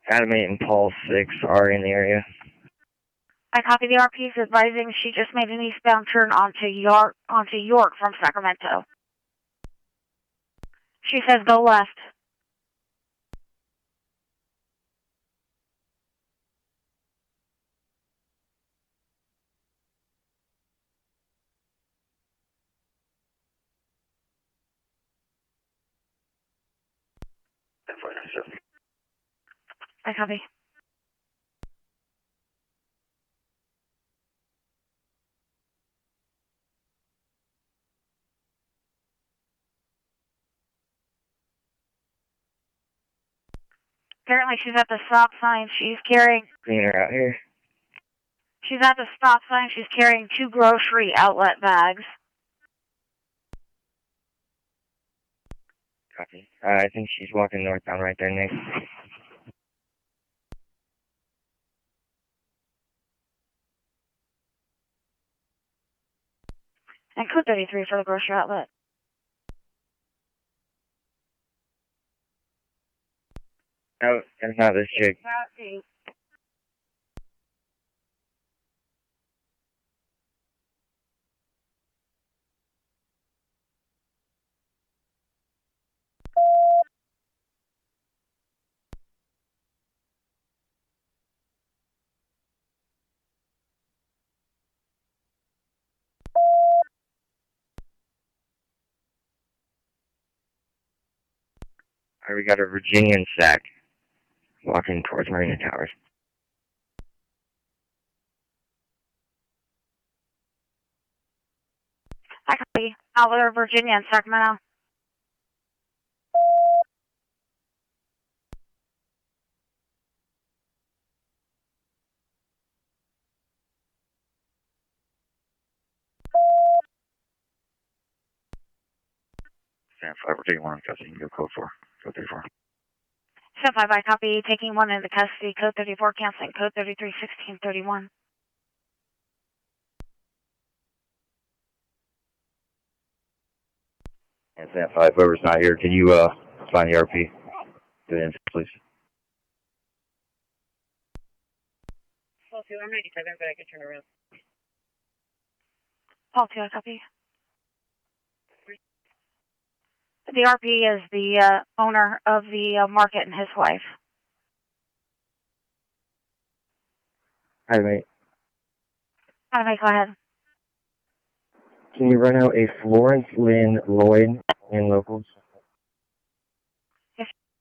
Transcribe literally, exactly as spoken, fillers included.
Adam eight and Paul six are in the area. I copy. The R P is advising she just made an eastbound turn onto York, onto York from Sacramento. She says go left. I copy. Apparently she's at the stop sign. She's carrying... Cleaner out here. She's at the stop sign. She's carrying two grocery outlet bags. Copy. Uh, I think she's walking northbound right there, Nick. And code thirty-three for the grocery outlet. No, that's not this chick. All right, we got a Virginian sack walking towards Marina Towers. I copy. Outlet Virginia and Sacramento. Stand five, we're taking one in custody. You can go code four. Code thirty-four. Stand five, I copy. Taking one into custody. Code thirty-four, canceling. Code thirty-three, sixteen thirty-one. And stand five, whoever's not here, can you uh find the R P? Do it, please. Paul two, I'm ninety-seven, but I can turn around. Paul two, I copy. The R P is the uh, owner of the uh, market and his wife. Hi, mate. Hi, mate, go ahead. Can you run out a Florence Lynn Lloyd in locals?